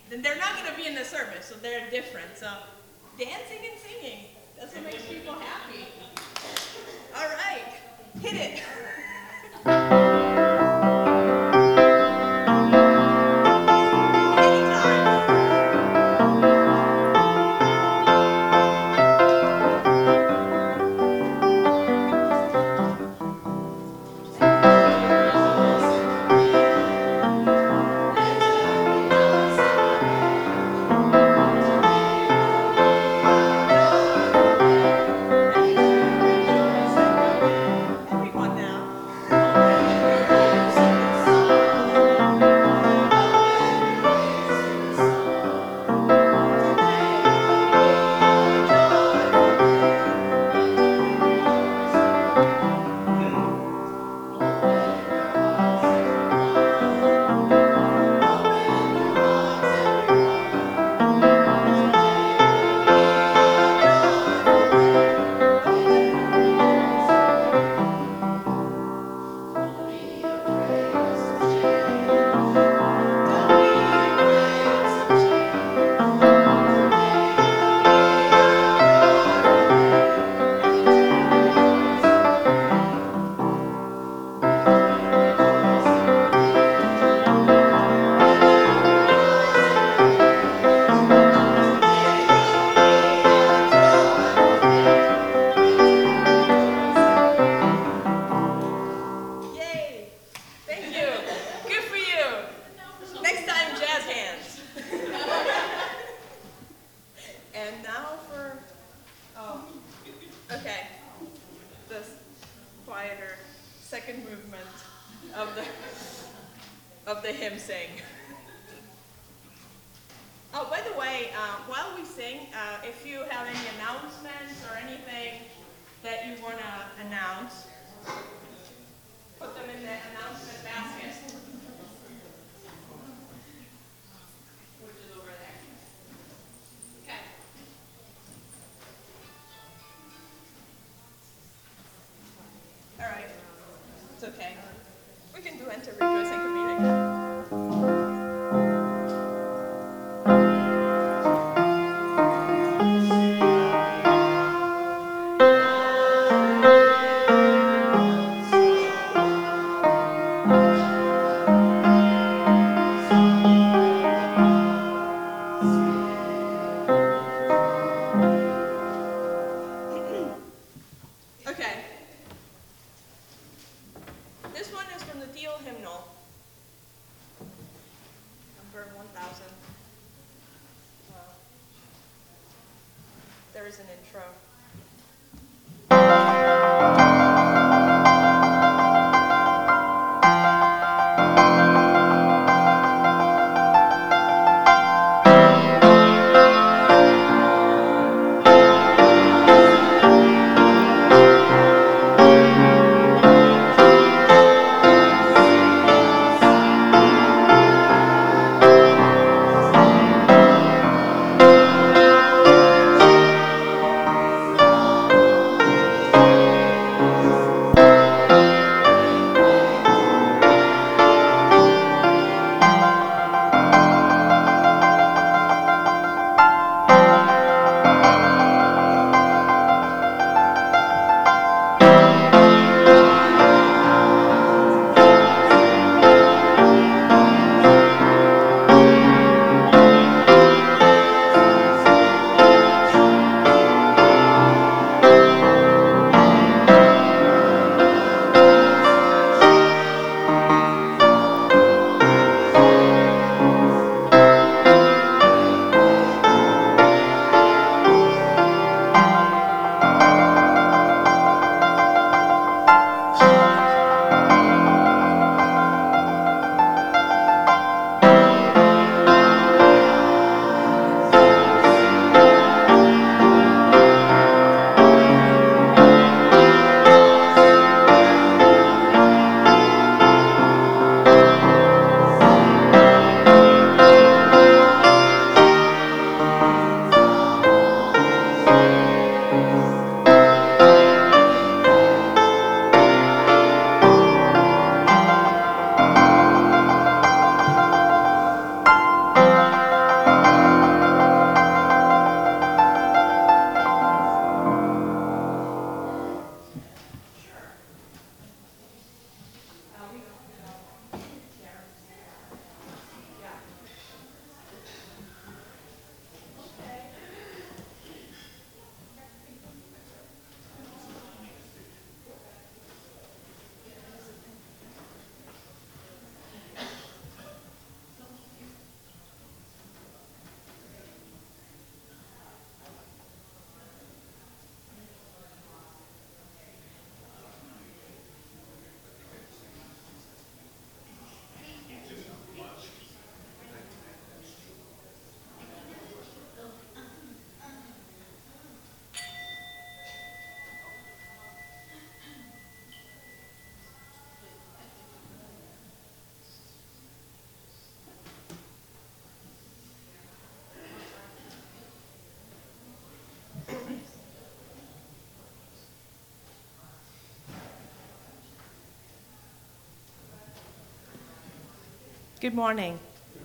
then they're not going to be in the service, so they're different. So dancing and singing, that's what makes people happy. All right, hit it. Everyone now. Yay! Thank you. Good for you. Next time, jazz hands. And now for, oh, okay, this quieter second movement of the hymn sing. Oh, by the way, while we sing, if you have any announcements or anything that you want to announce, put them in the announcement basket, which is over there. Okay. All right. It's okay. We can do Enter Rejoicing Community. Okay. This one is from the Theo hymnal, number 1000. There is an intro. Good morning.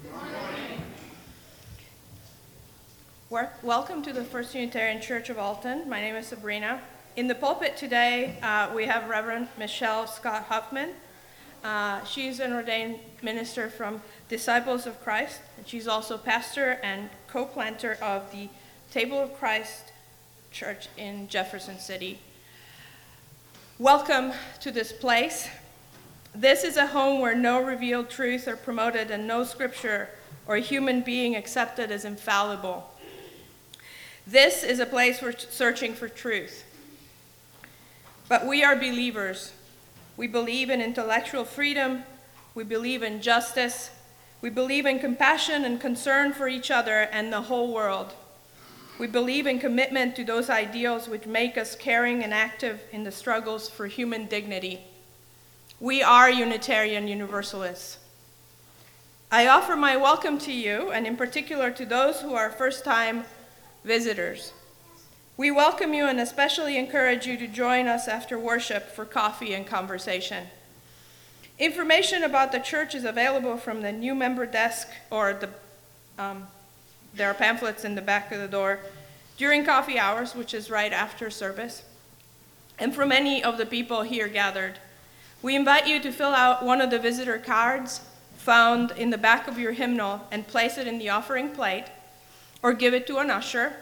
Welcome to the First Unitarian Church of Alton. My name is Sabrina. In the pulpit today, we have Reverend Michelle Scott Huffman. She's an ordained minister from Disciples of Christ, and she's also pastor and co-planter of the Table of Christ Church in Jefferson City. Welcome to this place. This is a home where no revealed truth are promoted and no scripture or human being accepted as infallible. This is a place for searching for truth. But we are believers. We believe in intellectual freedom. We believe in justice. We believe in compassion and concern for each other and the whole world. We believe in commitment to those ideals which make us caring and active in the struggles for human dignity. We are Unitarian Universalists. I offer my welcome to you, and in particular to those who are first-time visitors. We welcome you and especially encourage you to join us after worship for coffee and conversation. Information about the church is available from the new member desk, or there are pamphlets in the back of the door, during coffee hours, which is right after service, and from any of the people here gathered. We invite you to fill out one of the visitor cards found in the back of your hymnal and place it in the offering plate, or give it to an usher.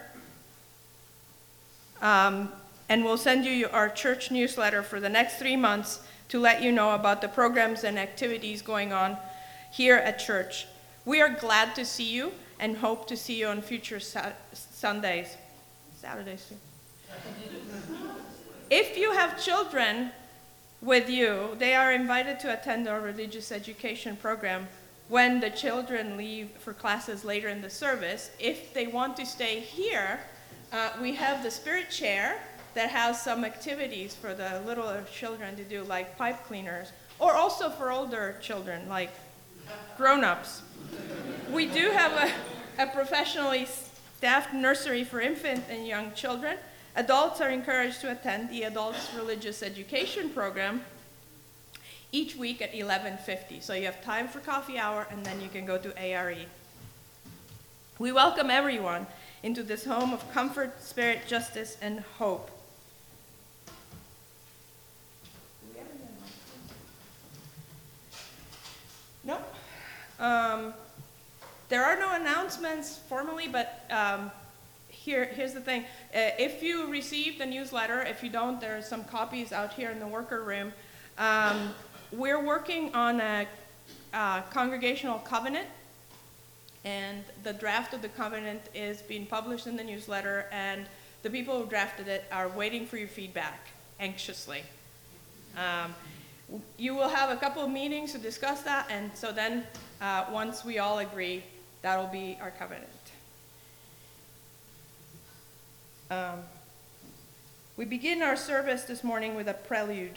And we'll send you our church newsletter for the next 3 months to let you know about the programs and activities going on here at church. We are glad to see you and hope to see you on future Saturdays too. If you have children with you, they are invited to attend our religious education program when the children leave for classes later in the service. If they want to stay here, we have the spirit chair that has some activities for the littler children to do, like pipe cleaners, or also for older children, like grown-ups. We do have a professionally staffed nursery for infant and young children. Adults are encouraged to attend the Adults Religious Education program each week at 11:50. So you have time for coffee hour, and then you can go to ARE. We welcome everyone into this home of comfort, spirit, justice, and hope. Nope. There are no announcements formally, but here's the thing. If you received the newsletter, if you don't, there are some copies out here in the worker room. We're working on a congregational covenant, and the draft of the covenant is being published in the newsletter, and the people who drafted it are waiting for your feedback anxiously. You will have a couple of meetings to discuss that, and so then once we all agree, that'll be our covenant. We begin our service this morning with a prelude.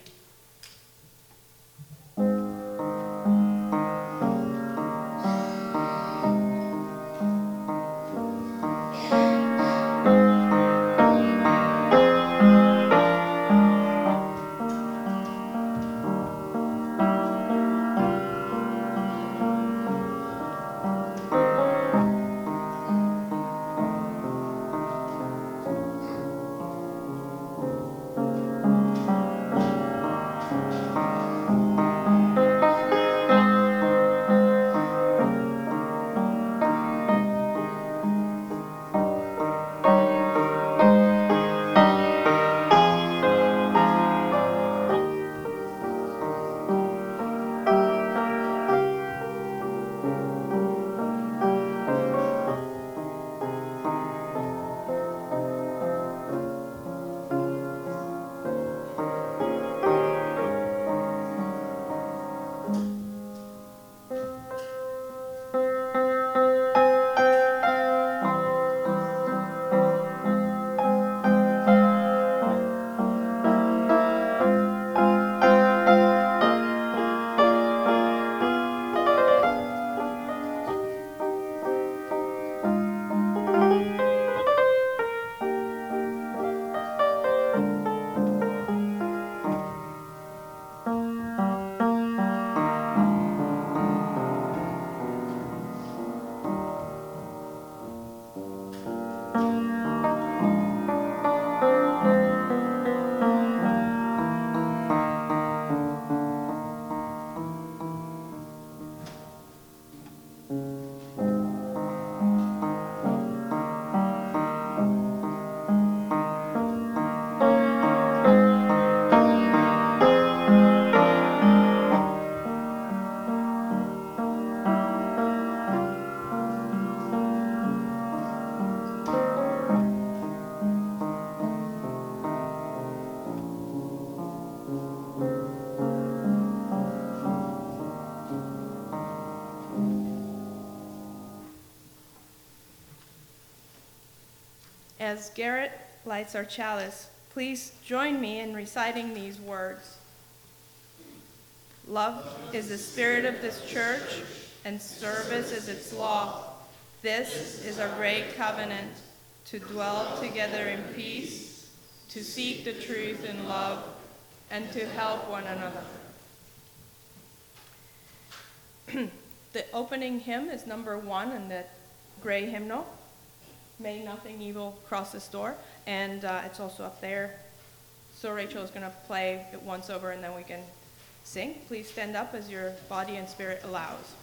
As Garrett lights our chalice, please join me in reciting these words. Love is the spirit of this church, and service is its law. This is our great covenant, to dwell together in peace, to seek the truth in love, and to help one another. The opening hymn is number 1 in the gray hymnal, May Nothing Evil Cross This Door, and it's also up there. So Rachel is going to play it once over, and then we can sing. Please stand up as your body and spirit allows.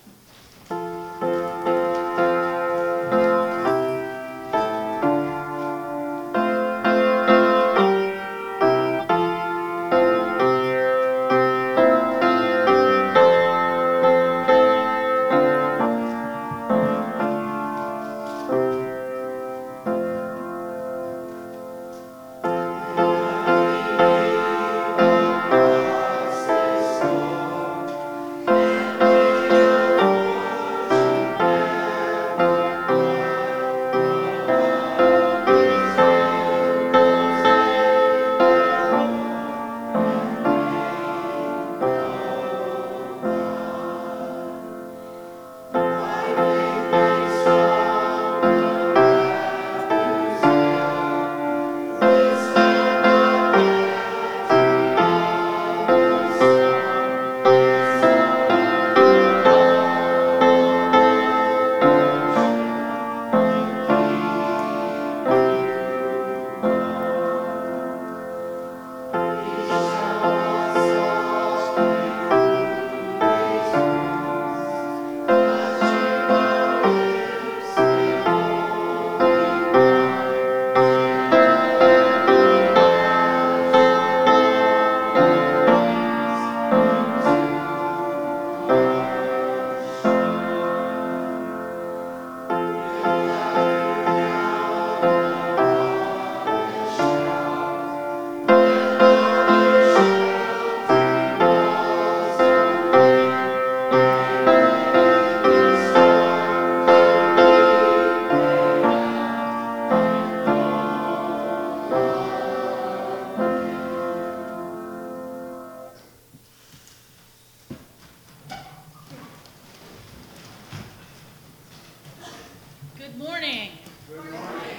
Good morning. Good morning.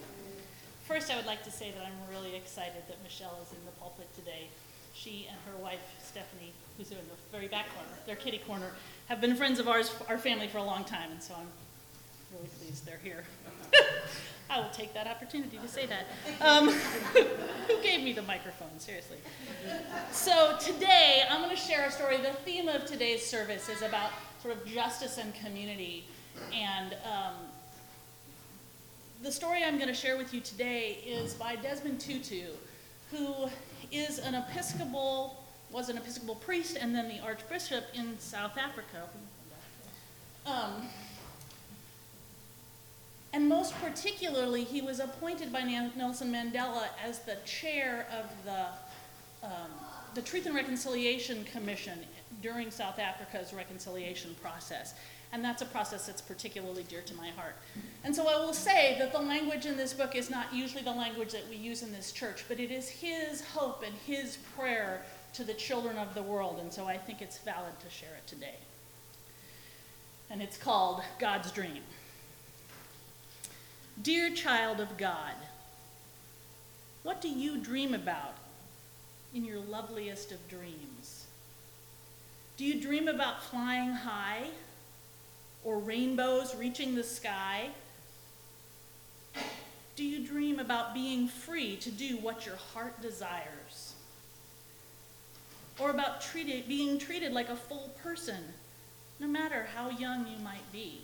First, I would like to say that I'm really excited that Michelle is in the pulpit today. She and her wife, Stephanie, who's in the very back corner, their kitty corner, have been friends of ours, our family, for a long time, and so I'm really pleased they're here. I will take that opportunity to say that. Who gave me the microphone? Seriously. So today, I'm going to share a story. The theme of today's service is about sort of justice and community, and the story I'm going to share with you today is by Desmond Tutu, who is was an Episcopal priest and then the Archbishop in South Africa. And most particularly, he was appointed by Nelson Mandela as the chair of the Truth and Reconciliation Commission during South Africa's reconciliation process. And that's a process that's particularly dear to my heart. And so I will say that the language in this book is not usually the language that we use in this church, but it is his hope and his prayer to the children of the world, and so I think it's valid to share it today. And it's called God's Dream. Dear child of God, what do you dream about in your loveliest of dreams? Do you dream about flying high? Or rainbows reaching the sky? Do you dream about being free to do what your heart desires? Or about being treated like a full person, no matter how young you might be?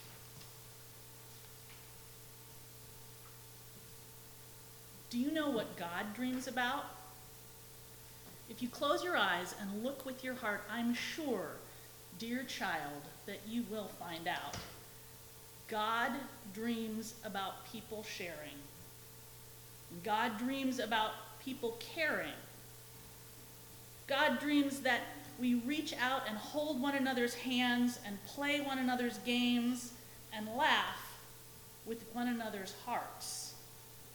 Do you know what God dreams about? If you close your eyes and look with your heart, I'm sure, dear child, that you will find out. God dreams about people sharing. God dreams about people caring. God dreams that we reach out and hold one another's hands and play one another's games and laugh with one another's hearts.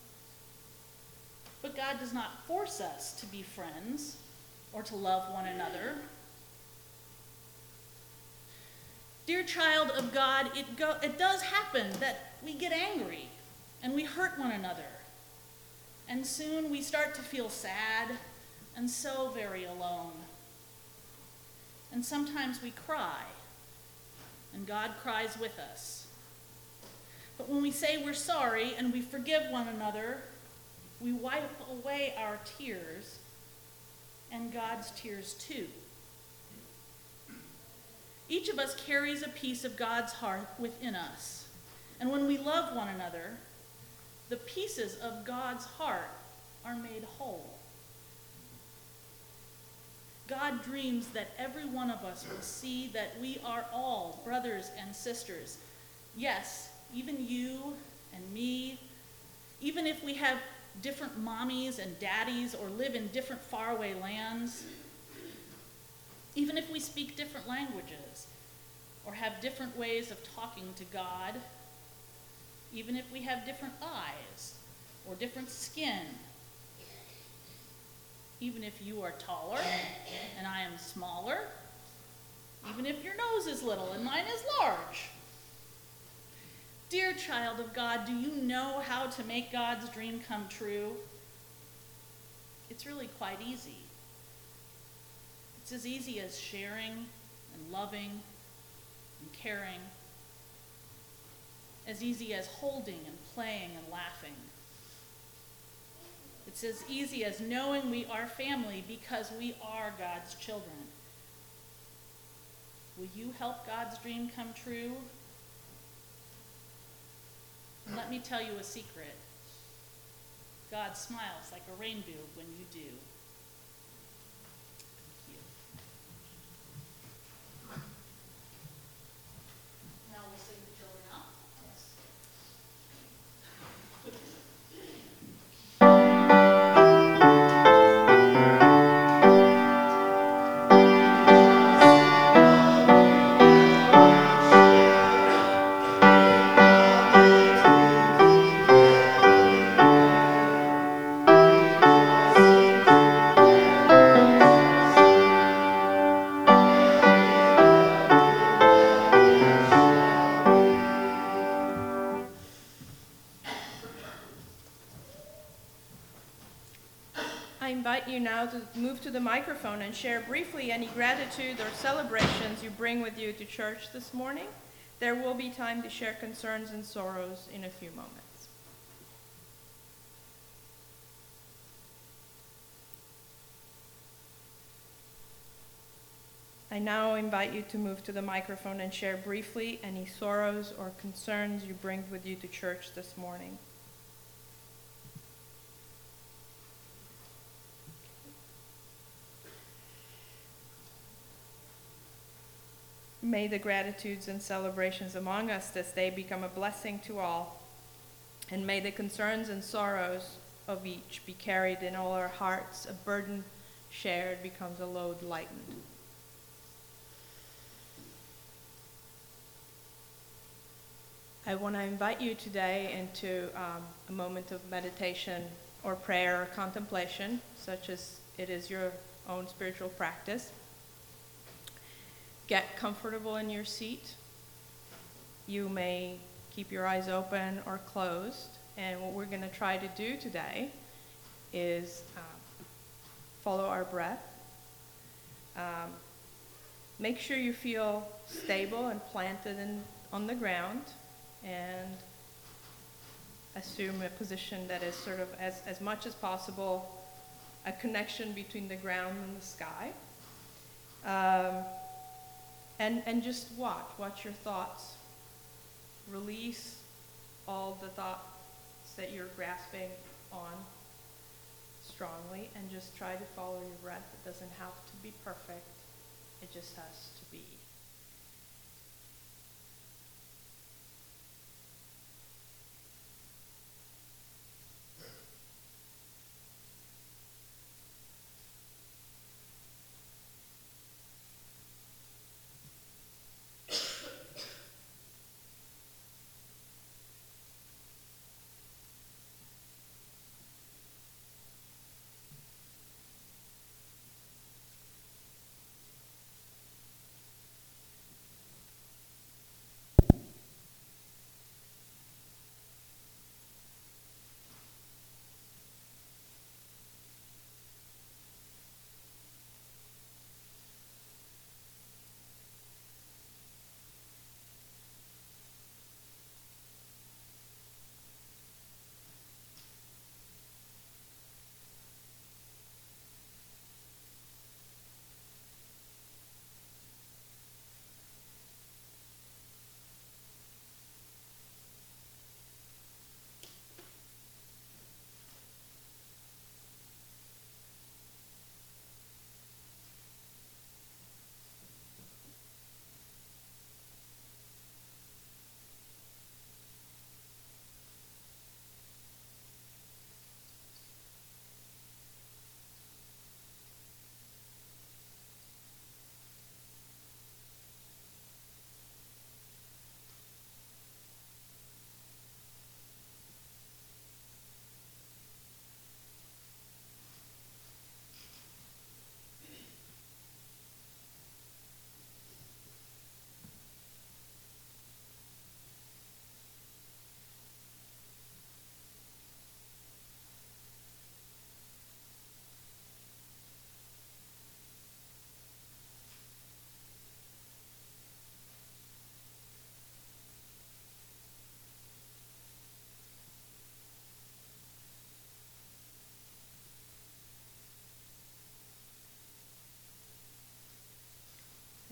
But God does not force us to be friends or to love one another. Dear child of God, it does happen that we get angry and we hurt one another. And soon we start to feel sad and so very alone. And sometimes we cry, and God cries with us. But when we say we're sorry and we forgive one another, we wipe away our tears and God's tears too. Each of us carries a piece of God's heart within us. And when we love one another, the pieces of God's heart are made whole. God dreams that every one of us will see that we are all brothers and sisters. Yes, even you and me, even if we have different mommies and daddies or live in different faraway lands, even if we speak different languages or have different ways of talking to God, even if we have different eyes or different skin, even if you are taller and I am smaller, even if your nose is little and mine is large. Dear child of God, do you know how to make God's dream come true? It's really quite easy. It's as easy as sharing and loving and caring, as easy as holding and playing and laughing. It's as easy as knowing we are family because we are God's children. Will you help God's dream come true? And let me tell you a secret. God smiles like a rainbow when you do. Thank you. Now we'll sing the children out. Yes. I invite you now to move to the microphone and share briefly any gratitude or celebrations you bring with you to church this morning. There will be time to share concerns and sorrows in a few moments. I now invite you to move to the microphone and share briefly any sorrows or concerns you bring with you to church this morning. May the gratitudes and celebrations among us this day become a blessing to all, and may the concerns and sorrows of each be carried in all our hearts. A burden shared becomes a load lightened. I want to invite you today into a moment of meditation or prayer or contemplation, such as it is your own spiritual practice. Get comfortable in your seat. You may keep your eyes open or closed. And what we're going to try to do today is follow our breath. Make sure you feel stable and planted on the ground, and assume a position that is sort of as much as possible a connection between the ground and the sky. And just watch your thoughts. Release all the thoughts that you're grasping on strongly, and just try to follow your breath. It doesn't have to be perfect. It just has to be.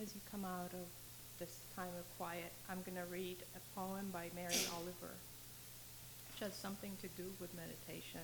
As you come out of this time of quiet, I'm going to read a poem by Mary Oliver, which has something to do with meditation.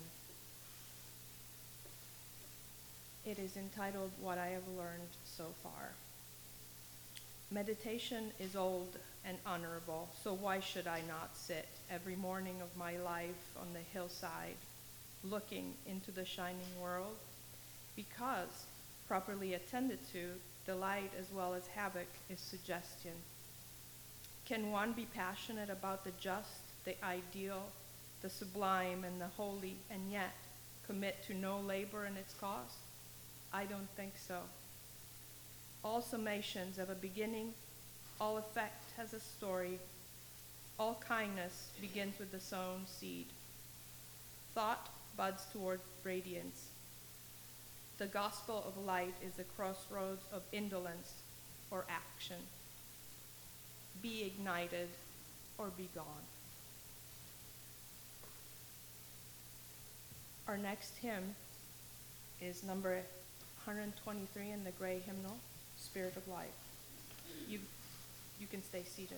It is entitled, What I Have Learned So Far. Meditation is old and honorable, so why should I not sit every morning of my life on the hillside, looking into the shining world? Because, properly attended to, delight as well as havoc is suggestion. Can one be passionate about the just, the ideal, the sublime, and the holy, and yet commit to no labor in its cause? I don't think so. All summations have a beginning, all effect has a story, all kindness begins with the sown seed. Thought buds toward radiance. The gospel of light is the crossroads of indolence or action. Be ignited or be gone. Our next hymn is number 123 in the gray hymnal, Spirit of Life. You can stay seated.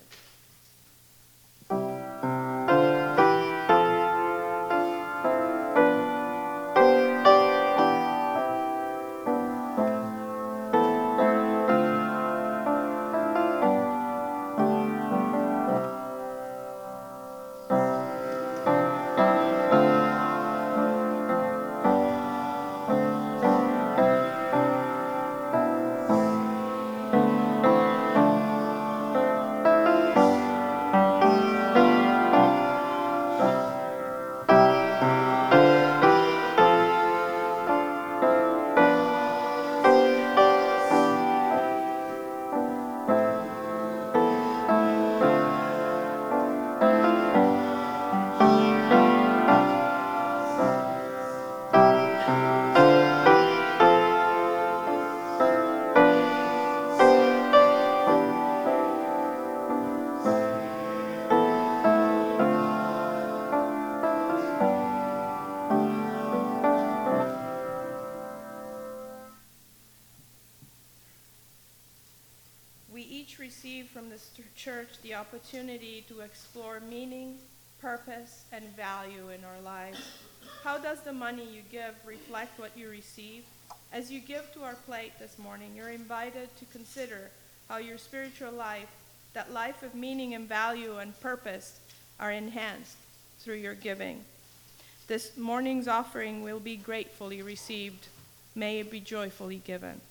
We each receive from this church the opportunity to explore meaning, purpose, and value in our lives. How does the money you give reflect what you receive? As you give to our plate this morning, you're invited to consider how your spiritual life, that life of meaning and value and purpose, are enhanced through your giving. This morning's offering will be gratefully received. May it be joyfully given.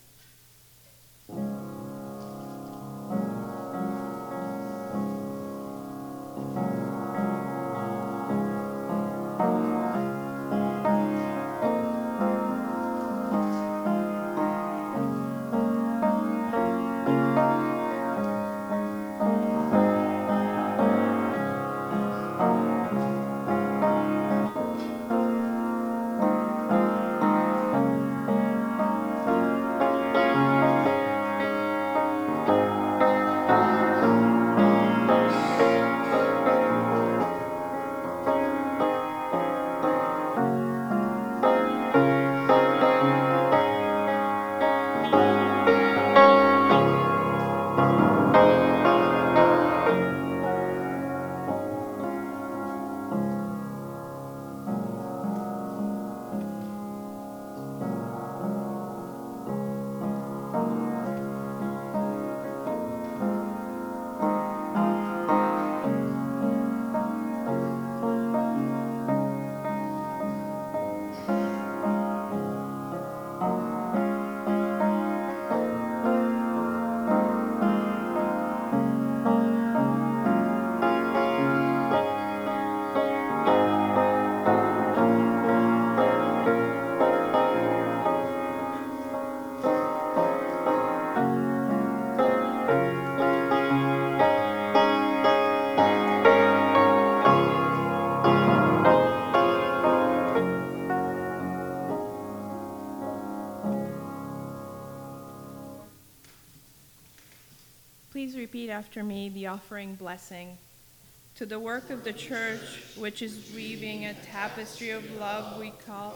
Please repeat after me the offering blessing. To the work of the church, which is weaving a tapestry of love we call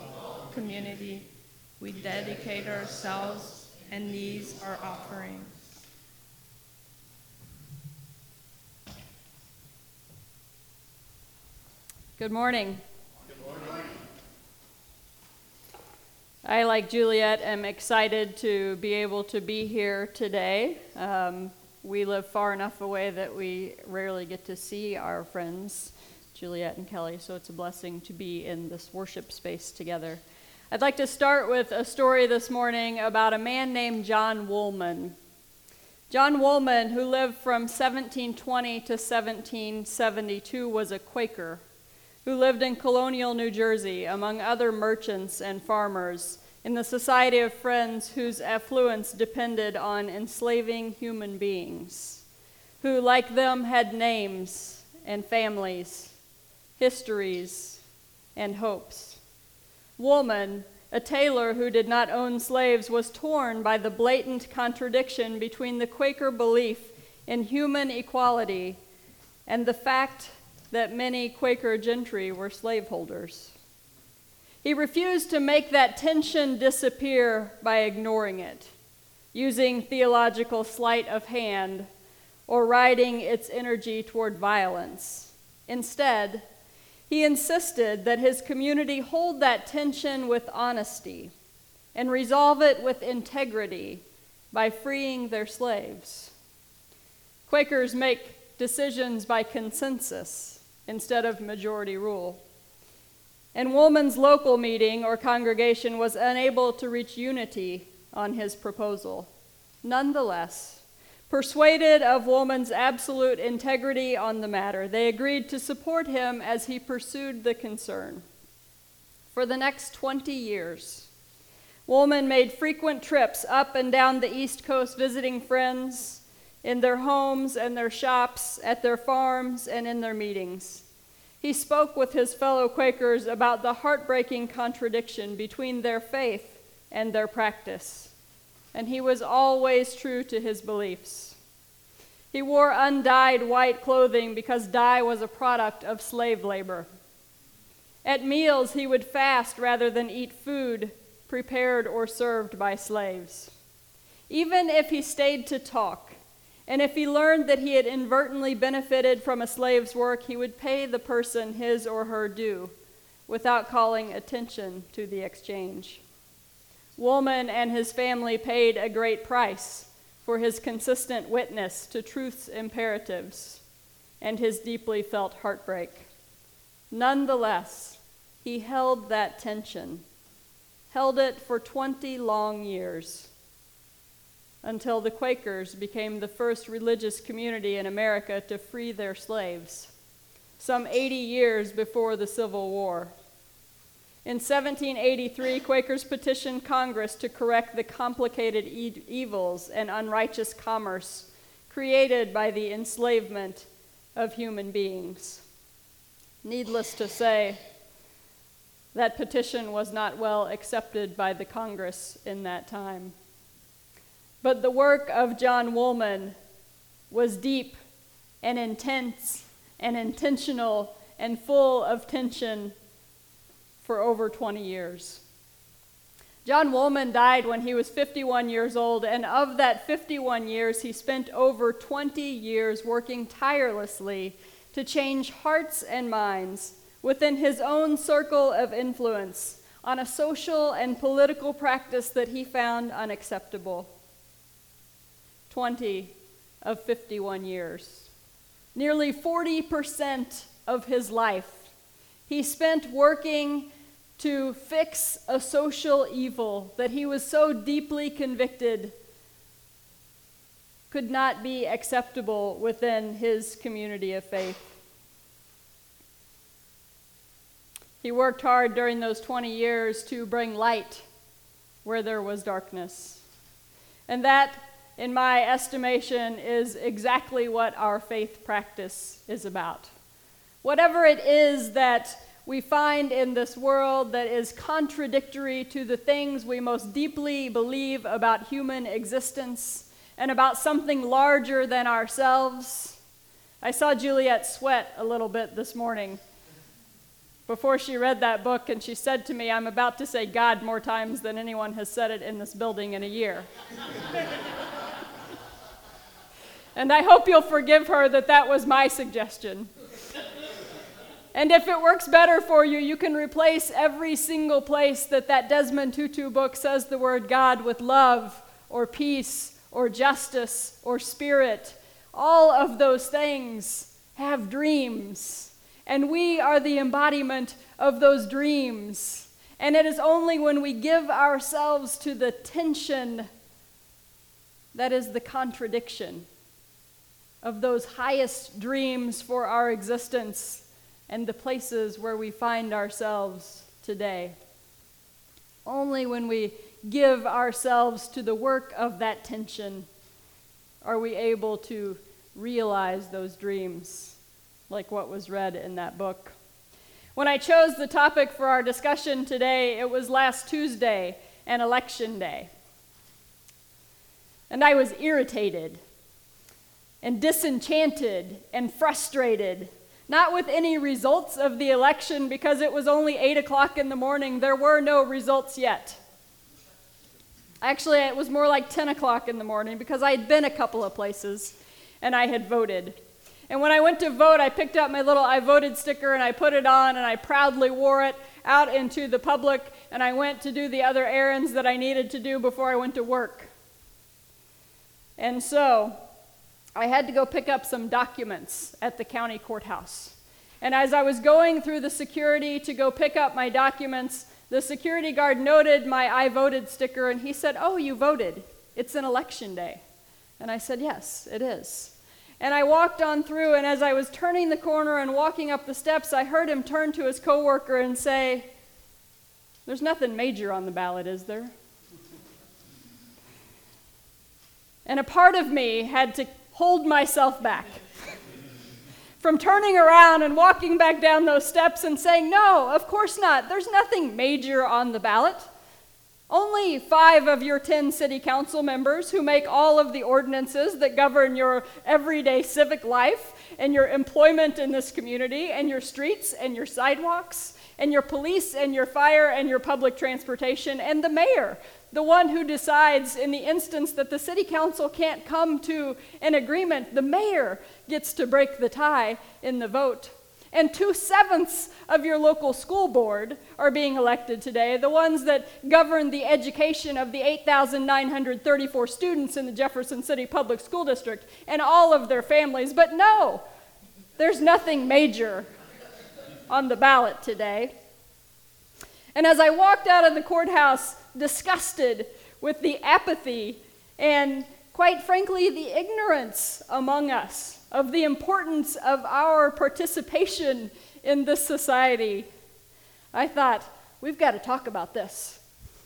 community, we dedicate ourselves, and these are offerings. Good morning. I, like Juliet, am excited to be able to be here today. We live far enough away that we rarely get to see our friends, Juliet and Kelly, so it's a blessing to be in this worship space together. I'd like to start with a story this morning about a man named John Woolman. John Woolman, who lived from 1720 to 1772, was a Quaker who lived in colonial New Jersey among other merchants and farmers in the Society of Friends whose affluence depended on enslaving human beings, who, like them, had names and families, histories, and hopes. Woolman, a tailor who did not own slaves, was torn by the blatant contradiction between the Quaker belief in human equality and the fact that many Quaker gentry were slaveholders. He refused to make that tension disappear by ignoring it, using theological sleight of hand, or riding its energy toward violence. Instead, he insisted that his community hold that tension with honesty and resolve it with integrity by freeing their slaves. Quakers make decisions by consensus instead of majority rule. And Woolman's local meeting or congregation was unable to reach unity on his proposal. Nonetheless, persuaded of Woolman's absolute integrity on the matter, they agreed to support him as he pursued the concern. For the next 20 years, Woolman made frequent trips up and down the East Coast visiting friends in their homes and their shops, at their farms, and in their meetings. He spoke with his fellow Quakers about the heartbreaking contradiction between their faith and their practice, and he was always true to his beliefs. He wore undyed white clothing because dye was a product of slave labor. At meals, he would fast rather than eat food prepared or served by slaves. Even if he stayed to talk, and if he learned that he had inadvertently benefited from a slave's work, he would pay the person his or her due without calling attention to the exchange. Woolman and his family paid a great price for his consistent witness to truth's imperatives and his deeply felt heartbreak. Nonetheless, he held that tension, held it for 20 long years, until the Quakers became the first religious community in America to free their slaves, some 80 years before the Civil War. In 1783, Quakers petitioned Congress to correct the complicated evils and unrighteous commerce created by the enslavement of human beings. Needless to say, that petition was not well accepted by the Congress in that time. But the work of John Woolman was deep and intense and intentional and full of tension for over 20 years. John Woolman died when he was 51 years old, and of that 51 years, he spent over 20 years working tirelessly to change hearts and minds within his own circle of influence on a social and political practice that he found unacceptable. 20 of 51 years. Nearly 40% of his life he spent working to fix a social evil that he was so deeply convicted could not be acceptable within his community of faith. He worked hard during those 20 years to bring light where there was darkness. And that, in my estimation, is exactly what our faith practice is about. Whatever it is that we find in this world that is contradictory to the things we most deeply believe about human existence and about something larger than ourselves. I saw Juliet sweat a little bit this morning before she read that book, and she said to me, "I'm about to say God more times than anyone has said it in this building in a year." And I hope you'll forgive her that was my suggestion. And if it works better for you, you can replace every single place that Desmond Tutu book says the word God with love or peace or justice or spirit. All of those things have dreams. And we are the embodiment of those dreams. And it is only when we give ourselves to the tension that is the contradiction of those highest dreams for our existence and the places where we find ourselves today. Only when we give ourselves to the work of that tension are we able to realize those dreams, like what was read in that book. When I chose the topic for our discussion today, it was last Tuesday, an election day. And I was irritated and disenchanted and frustrated, not with any results of the election because it was only 8 o'clock in the morning. There were no results yet. Actually, it was more like 10 o'clock in the morning because I had been a couple of places and I had voted. And when I went to vote, I picked up my little I voted sticker and I put it on and I proudly wore it out into the public, and I went to do the other errands that I needed to do before I went to work. And so I had to go pick up some documents at the county courthouse. And as I was going through the security to go pick up my documents, the security guard noted my I voted sticker and he said, "Oh, you voted. It's an election day." And I said, "Yes, it is." And I walked on through, and as I was turning the corner and walking up the steps, I heard him turn to his coworker and say, "There's nothing major on the ballot, is there?" And a part of me had to hold myself back from turning around and walking back down those steps and saying, "No, of course not. There's nothing major on the ballot. Only 5 of your 10 city council members who make all of the ordinances that govern your everyday civic life and your employment in this community and your streets and your sidewalks and your police and your fire and your public transportation, and the mayor, the one who decides in the instance that the city council can't come to an agreement, the mayor gets to break the tie in the vote. And 2/7 of your local school board are being elected today, the ones that govern the education of the 8,934 students in the Jefferson City Public School District and all of their families. But no, there's nothing major on the ballot today. And as I walked out of the courthouse, disgusted with the apathy and, quite frankly, the ignorance among us of the importance of our participation in this society, I thought, we've got to talk about this.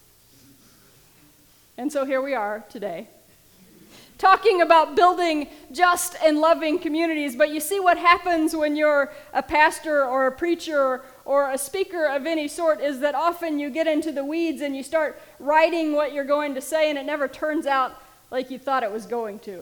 And so here we are today, talking about building just and loving communities. But you see what happens when you're a pastor or a preacher or a speaker of any sort is that often you get into the weeds and you start writing what you're going to say, and it never turns out like you thought it was going to.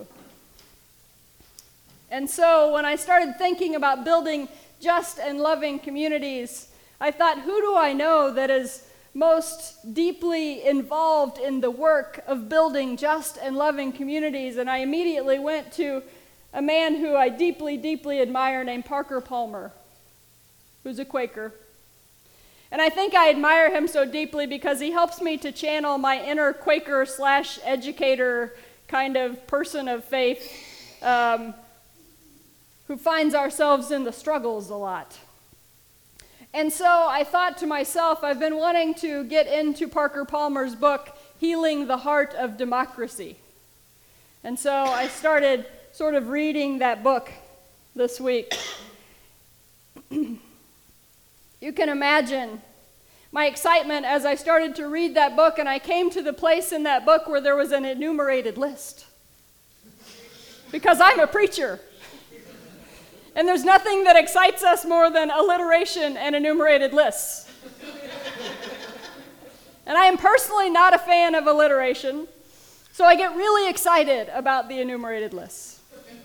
And so when I started thinking about building just and loving communities, I thought, who do I know that is most deeply involved in the work of building just and loving communities? And I immediately went to a man who I deeply, deeply admire named Parker Palmer, who's a Quaker. And I think I admire him so deeply because he helps me to channel my inner Quaker/educator kind of person of faith, who finds ourselves in the struggles a lot. And so I thought to myself, I've been wanting to get into Parker Palmer's book, Healing the Heart of Democracy. And so I started sort of reading that book this week. You can imagine my excitement as I started to read that book, and I came to the place in that book where there was an enumerated list. Because I'm a preacher. And there's nothing that excites us more than alliteration and enumerated lists. And I am personally not a fan of alliteration, so I get really excited about the enumerated lists.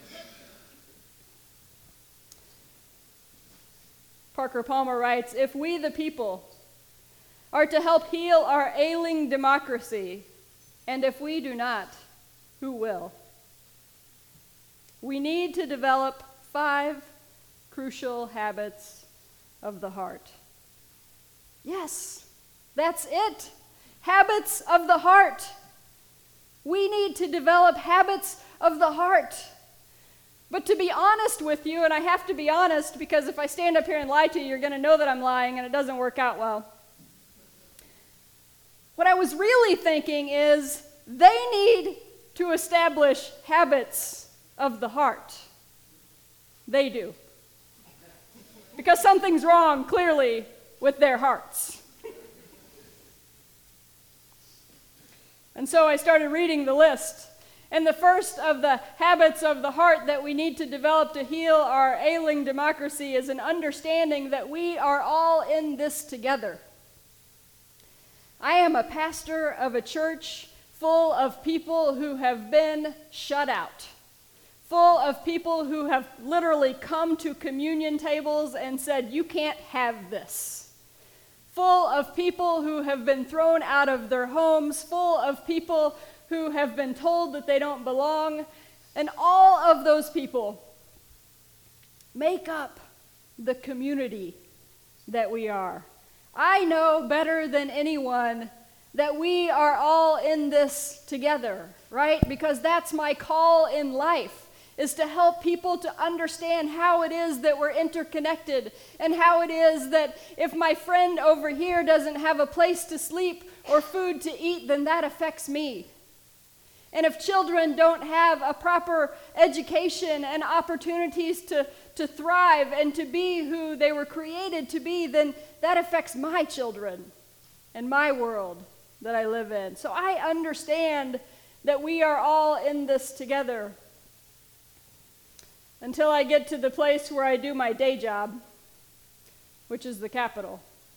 Parker Palmer writes, "If we, the people, are to help heal our ailing democracy, and if we do not, who will? We need to develop 5 crucial habits of the heart. Yes, that's it. Habits of the heart. We need to develop habits of the heart. But to be honest with you, and I have to be honest because if I stand up here and lie to you, you're going to know that I'm lying and it doesn't work out well. What I was really thinking is they need to establish habits of the heart. They do. Because something's wrong, clearly, with their hearts. And so I started reading the list. And the first of the habits of the heart that we need to develop to heal our ailing democracy is an understanding that we are all in this together. I am a pastor of a church full of people who have been shut out, full of people who have literally come to communion tables and said, "You can't have this." Full of people who have been thrown out of their homes, full of people who have been told that they don't belong, and all of those people make up the community that we are. I know better than anyone that we are all in this together, right? Because that's my call in life, is to help people to understand how it is that we're interconnected and how it is that if my friend over here doesn't have a place to sleep or food to eat, then that affects me. And if children don't have a proper education and opportunities to thrive and to be who they were created to be, then that affects my children and my world that I live in. So I understand that we are all in this together until I get to the place where I do my day job, which is the Capitol.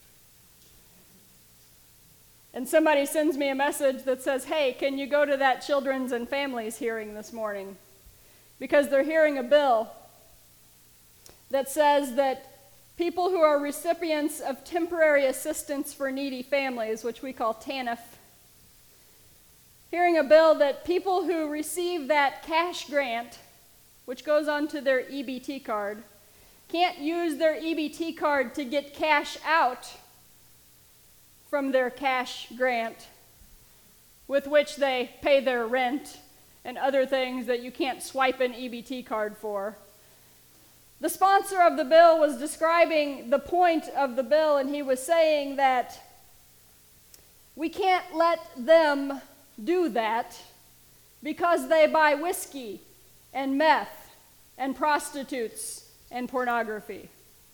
And somebody sends me a message that says, "Hey, can you go to that Children's and Families hearing this morning?" Because they're hearing a bill that says that people who are recipients of temporary assistance for needy families, which we call TANF, hearing a bill that people who receive that cash grant, which goes onto their EBT card, can't use their EBT card to get cash out from their cash grant with which they pay their rent and other things that you can't swipe an EBT card for. The sponsor of the bill was describing the point of the bill, and he was saying that we can't let them do that because they buy whiskey and meth and prostitutes and pornography.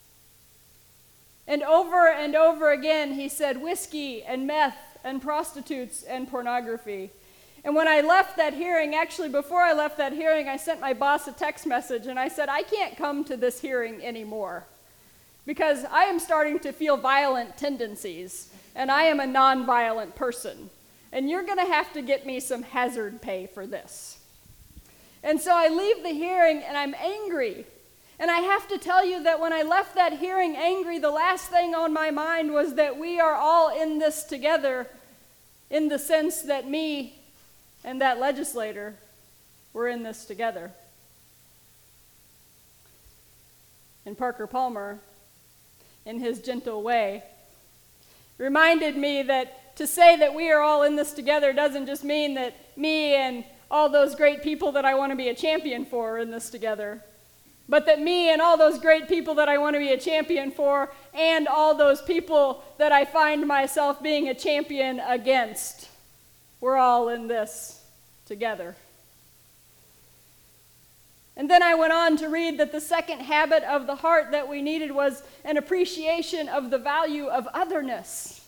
And over again, he said whiskey and meth and prostitutes and pornography. And when I left that hearing, actually before I left that hearing, I sent my boss a text message and I said, "I can't come to this hearing anymore because I am starting to feel violent tendencies and I am a non-violent person. And you're going to have to get me some hazard pay for this." And so I leave the hearing and I'm angry. And I have to tell you that when I left that hearing angry, the last thing on my mind was that we are all in this together, in the sense that me and that legislator were in this together. And Parker Palmer, in his gentle way, reminded me that to say that we are all in this together doesn't just mean that me and all those great people that I want to be a champion for are in this together, but that me and all those great people that I want to be a champion for and all those people that I find myself being a champion against, we're all in this together. And then I went on to read that the second habit of the heart that we needed was an appreciation of the value of otherness.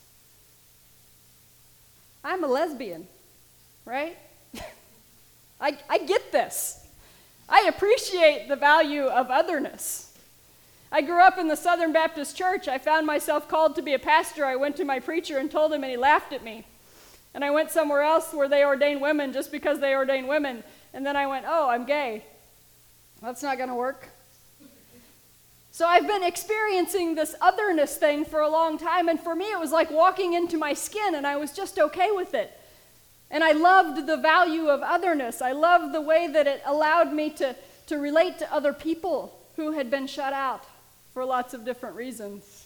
I'm a lesbian, right? I get this. I appreciate the value of otherness. I grew up in the Southern Baptist Church. I found myself called to be a pastor. I went to my preacher and told him, and he laughed at me. And I went somewhere else where they ordained women just because they ordained women. And then I went, "Oh, I'm gay. That's not going to work." So I've been experiencing this otherness thing for a long time, and for me it was like walking into my skin, and I was just okay with it. And I loved the value of otherness. I loved the way that it allowed me to relate to other people who had been shut out for lots of different reasons.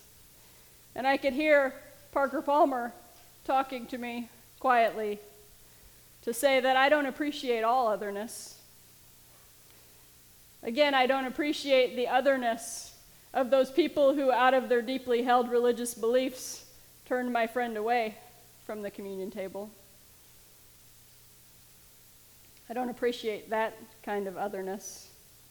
And I could hear Parker Palmer talking to me quietly to say that I don't appreciate all otherness. Again, I don't appreciate the otherness of those people who, out of their deeply held religious beliefs, turned my friend away from the communion table. I don't appreciate that kind of otherness.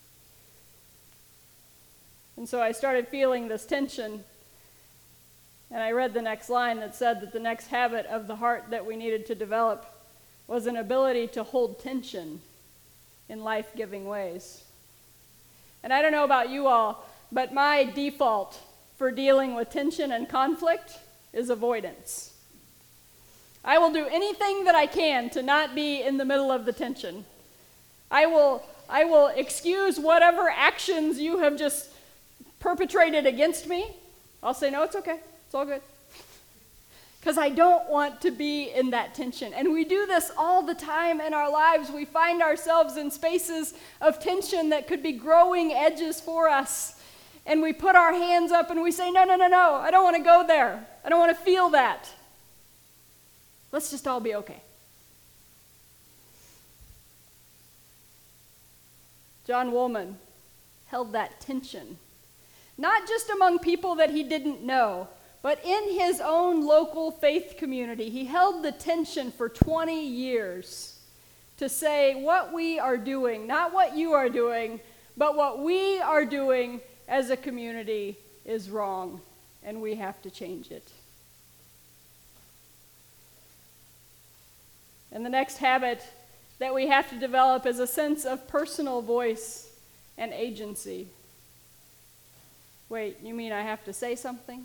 And so I started feeling this tension, and I read the next line that said that the next habit of the heart that we needed to develop was an ability to hold tension in life-giving ways. And I don't know about you all, but my default for dealing with tension and conflict is avoidance. I will do anything that I can to not be in the middle of the tension. I will excuse whatever actions you have just perpetrated against me. I'll say, no, it's okay. It's all good. Because I don't want to be in that tension. And we do this all the time in our lives. We find ourselves in spaces of tension that could be growing edges for us. And we put our hands up and we say, no, I don't want to go there. I don't want to feel that. Let's just all be okay. John Woolman held that tension, not just among people that he didn't know, but in his own local faith community. He held the tension for 20 years to say what we are doing, not what you are doing, but what we are doing as a community is wrong, and we have to change it. And the next habit that we have to develop is a sense of personal voice and agency. Wait, you mean I have to say something?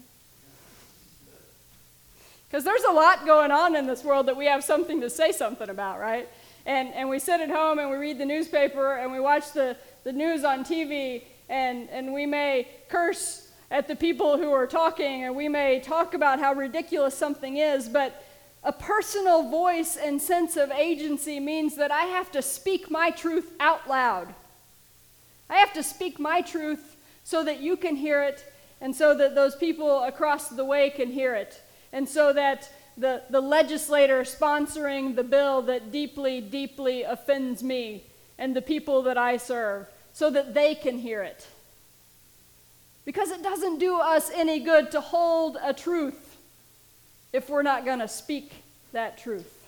Because there's a lot going on in this world that we have something to say something about, right? And we sit at home and we read the newspaper and we watch the news on TV, and we may curse at the people who are talking, and we may talk about how ridiculous something is, but a personal voice and sense of agency means that I have to speak my truth out loud. I have to speak my truth so that you can hear it, and so that those people across the way can hear it, and so that the legislator sponsoring the bill that deeply, deeply offends me and the people that I serve, so that they can hear it. Because it doesn't do us any good to hold a truth if we're not going to speak that truth.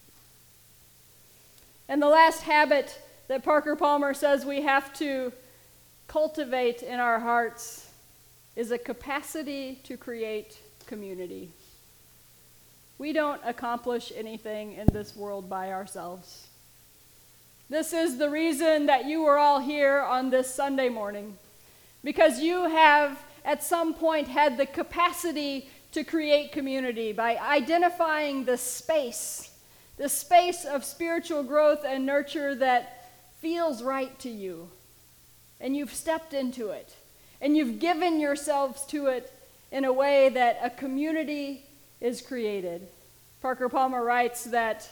And the last habit that Parker Palmer says we have to cultivate in our hearts is a capacity to create community. We don't accomplish anything in this world by ourselves. This is the reason that you are all here on this Sunday morning, because you have at some point had the capacity to create community by identifying the space of spiritual growth and nurture that feels right to you. And you've stepped into it, and you've given yourselves to it in a way that a community is created. Parker Palmer writes that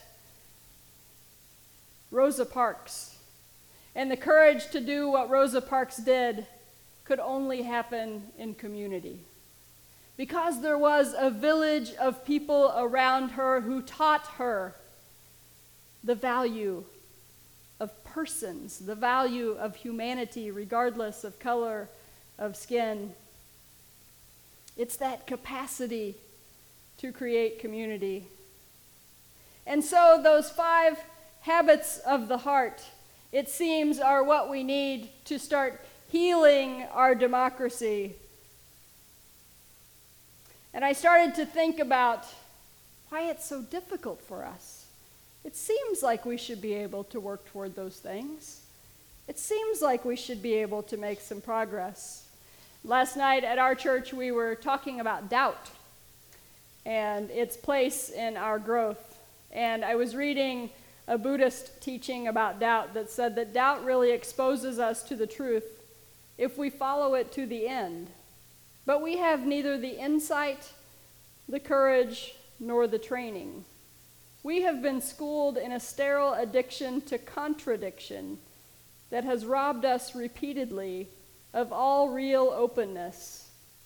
Rosa Parks and the courage to do what Rosa Parks did could only happen in community. Because there was a village of people around her who taught her the value of persons, the value of humanity, regardless of color of skin. It's that capacity to create community. And so those 5 habits of the heart, it seems, are what we need to start healing our democracy. And I started to think about why it's so difficult for us. It seems like we should be able to work toward those things. It seems like we should be able to make some progress. Last night at our church, we were talking about doubt and its place in our growth. And I was reading a Buddhist teaching about doubt that said that doubt really exposes us to the truth if we follow it to the end. But we have neither the insight, the courage, nor the training. We have been schooled in a sterile addiction to contradiction that has robbed us repeatedly of all real openness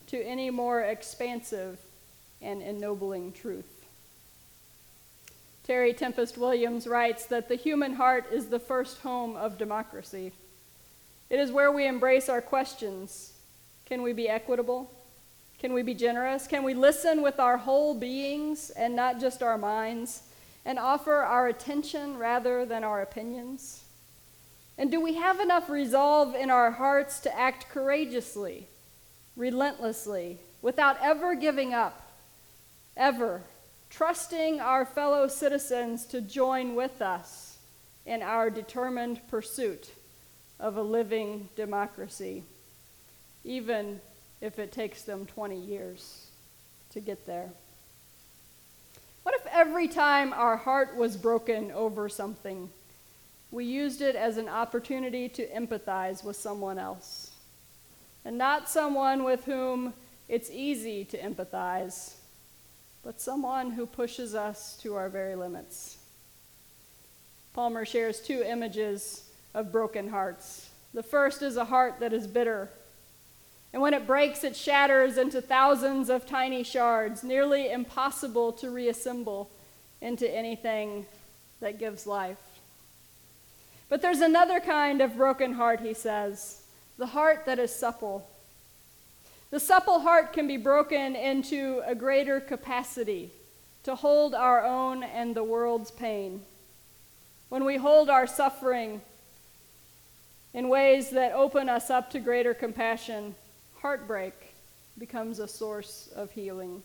to any more expansive and ennobling truth. Terry Tempest Williams writes that the human heart is the first home of democracy. It is where we embrace our questions. Can we be equitable? Can we be generous? Can we listen with our whole beings and not just our minds, and offer our attention rather than our opinions? And do we have enough resolve in our hearts to act courageously, relentlessly, without ever giving up, ever, trusting our fellow citizens to join with us in our determined pursuit of a living democracy, even if it takes them 20 years to get there? What if every time our heart was broken over something, we used it as an opportunity to empathize with someone else? And not someone with whom it's easy to empathize, but someone who pushes us to our very limits. Palmer shares two images of broken hearts. The first is a heart that is bitter. And when it breaks, it shatters into thousands of tiny shards, nearly impossible to reassemble into anything that gives life. But there's another kind of broken heart, he says, the heart that is supple. The supple heart can be broken into a greater capacity to hold our own and the world's pain. When we hold our suffering in ways that open us up to greater compassion, heartbreak becomes a source of healing.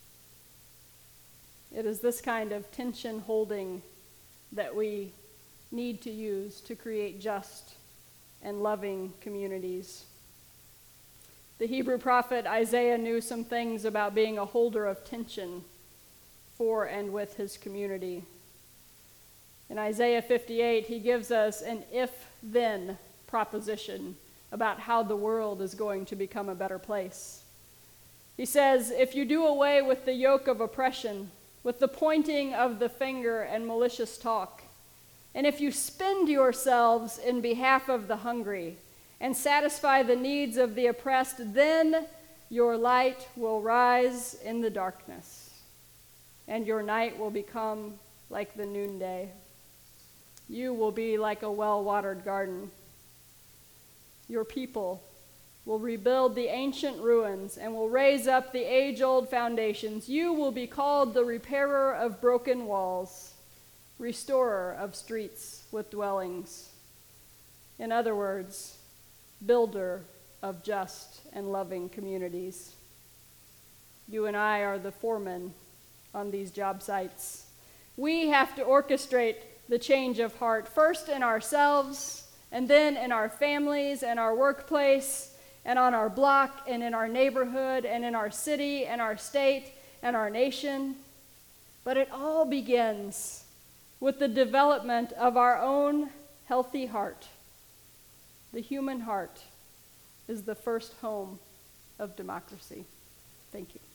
It is this kind of tension holding that we need to use to create just and loving communities. The Hebrew prophet Isaiah knew some things about being a holder of tension for and with his community. In Isaiah 58, he gives us an if-then proposition about how the world is going to become a better place. He says, if you do away with the yoke of oppression, with the pointing of the finger and malicious talk, and if you spend yourselves in behalf of the hungry and satisfy the needs of the oppressed, then your light will rise in the darkness, and your night will become like the noonday. You will be like a well-watered garden. Your people will rebuild the ancient ruins and will raise up the age-old foundations. You will be called the repairer of broken walls, restorer of streets with dwellings. In other words, builder of just and loving communities. You and I are the foremen on these job sites. We have to orchestrate the change of heart, first in ourselves, and then in our families and our workplace, and on our block, and in our neighborhood, and in our city, and our state, and our nation. But it all begins with the development of our own healthy heart. The human heart is the first home of democracy. Thank you.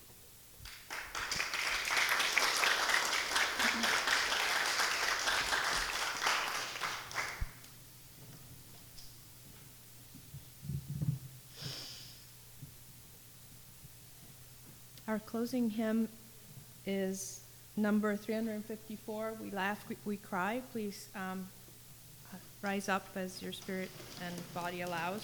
Our closing hymn is number 354, We Laugh, We Cry. Please rise up as your spirit and body allows.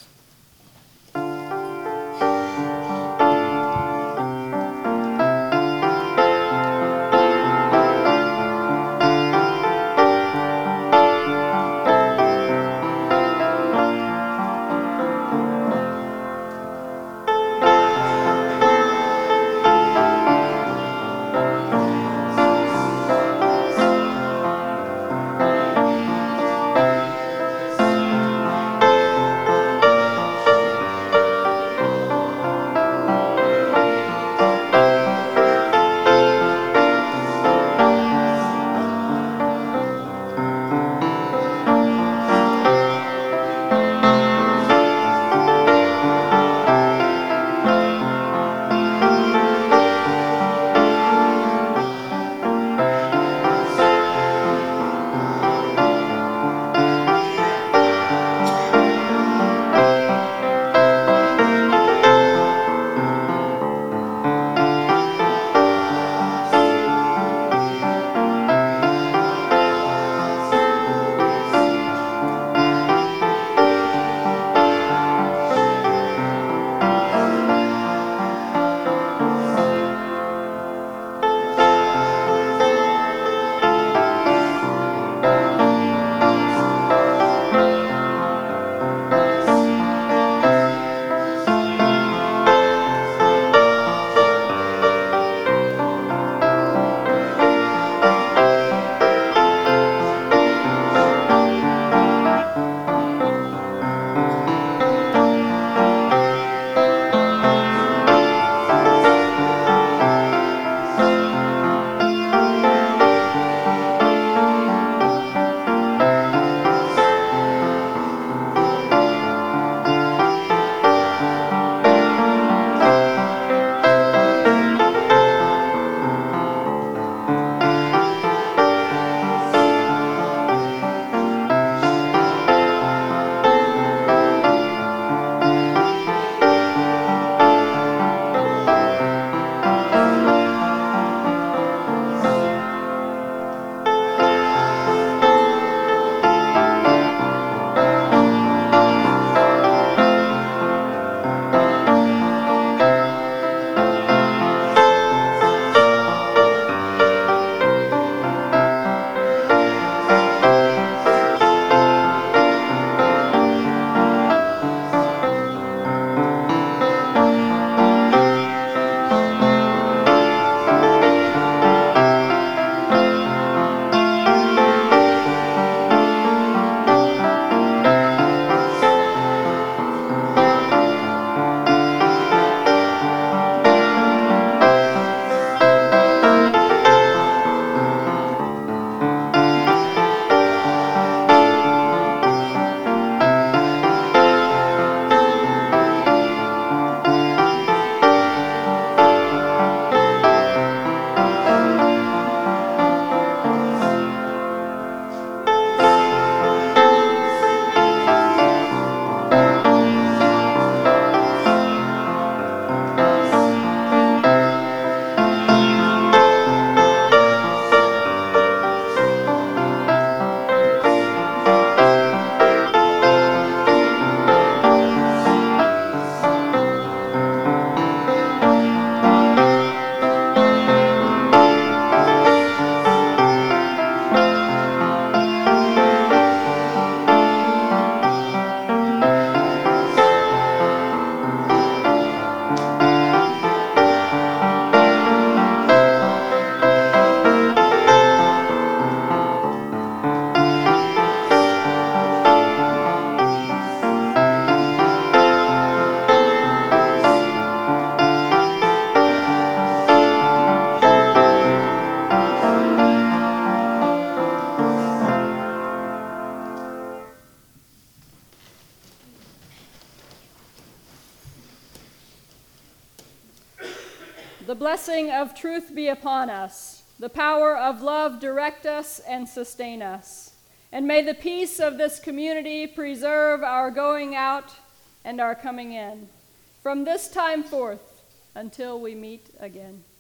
blessing of truth be upon us. The power of love direct us and sustain us. And may the peace of this community preserve our going out and our coming in, from this time forth until we meet again.